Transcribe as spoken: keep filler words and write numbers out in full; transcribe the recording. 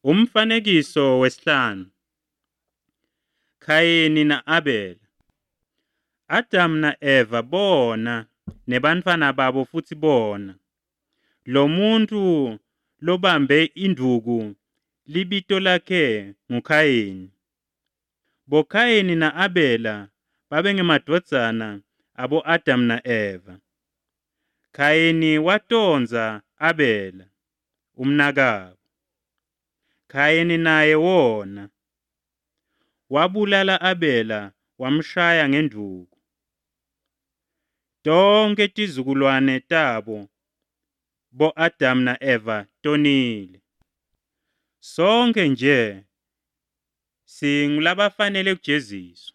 Umfanekiso wesihlanu. Kayini na Abel. Adam na Eva bona nebantwana babo futhi bona. Lo muntu lobambe induku libito lakhe nguKayini. BoKayini na Abela babengemadvodzana abo Adam na Eva. Kayini watonza Abela umnakabo. Kayini naye wona wabulala Abela wamshaya ngenduku. Tonke tizukulwane tabo bo Adam na Eva tonile. Sonke nje singulabafanele kujeziswa.